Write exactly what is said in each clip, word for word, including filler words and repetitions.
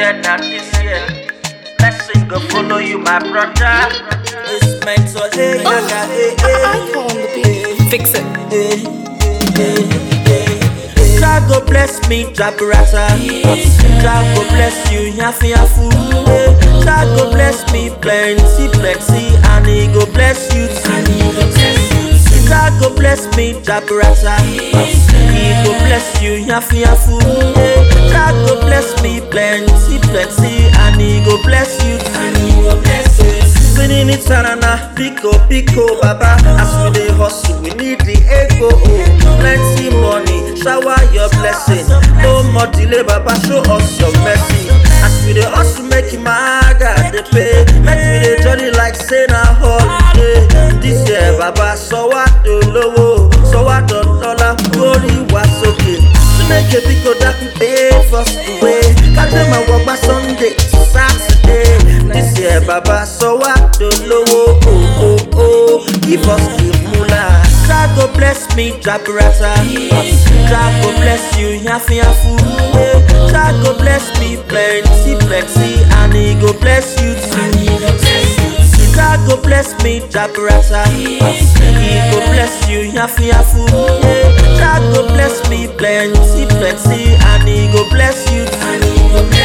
year, not this year. Blessing go follow you, my brother. It's meant to hey, Oh, yaga, hey, hey, I call on the beat. Fix it. hey, hey, hey. God go bless me, Jabarata. God go bless you, yafi yafu. God go bless me, plenty, plenty, and He go bless you too. God go bless me, Jabarata. He go bless you, yafi yafu. God go bless me, plenty, plenty, and He go bless you too. Spinning it na pico, pico, baba. As we dey hustle, we need the ego. Oh. Plenty money, shower your blessing. No more delay, baba, show us your mercy. As we dey hustle, make him maga dey pay. Make we dey journey like say na holiday. This year, baba, so what do lowo, so what do dollar, glory was okay. To make a pico that we pay first away. Catch them and work by Sunday to Saturday. This year, baba, so what do lowo, oh oh oh, give us the moolah. God go bless me, Jabarata. God go bless you, yafi yafu. God go bless me, plenty, plenty, and He go bless you too. God go bless me, Jabarata. He go bless you, yafi yafu. God go bless me, plenty, plenty, and He go bless you too.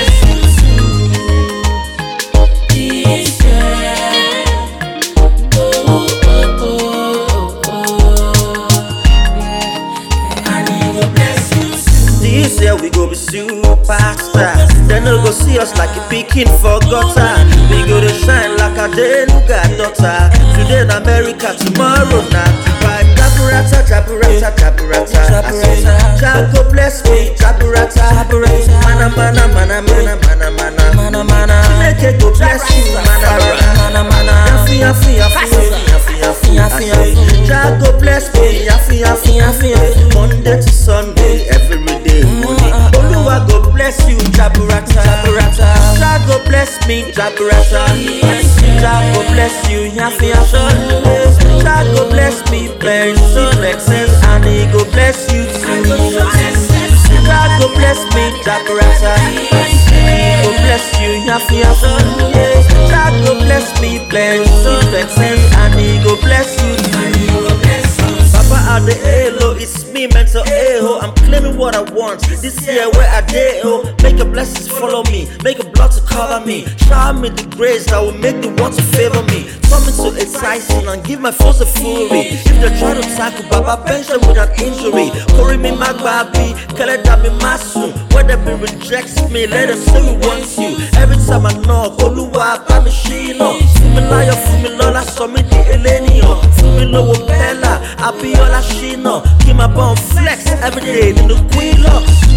This year we go be superstars. They no go see us like a picking for gutter. We go to shine like a Denuga daughter. Today in America, tomorrow na Dubai. Jabarata, Jabarata, Jabarata. I say, Jah go bless me, Jabarata. Mana, mana, mana, mana, mana, mana, mana, mana. Chineke go bless you, mana, mana, mana. Yafi, yafi, yafi, yafi, yafi, yafi, yafi. Jah go bless me, yafi, yafi, yafi, yafi. Monday to Sunday, every day. Oluwa go bless you, Jabarata. Jah go bless me, Jabarata. Jah go bless you, yafi yafi. Jah go bless me, plenty, plenty, and He go bless you too. Jah go bless me, Jabarata. He go bless you, yafi yafi. Jah go bless me, plenty, plenty, and He go bless you too. Papa at the halo, it's me, mental a-ho. I'm claiming what I want. This year where I did, oh, make your blessings follow me, make a blood to cover me. Shower me the grace that will make the world to favor me. Coming to enticing and give my foes a fury. If they try to tackle, Baba pension with an injury. Corey me my baby, Kele that me masu. When they be rejects me, let them say we want you. Every time I knock, Oluwa ba mi shino. Fumilayo, Fumilola, so me the Elenio. Fumilowo Bella, Abiola Shino. Keep my bone flex every day in the queen lock.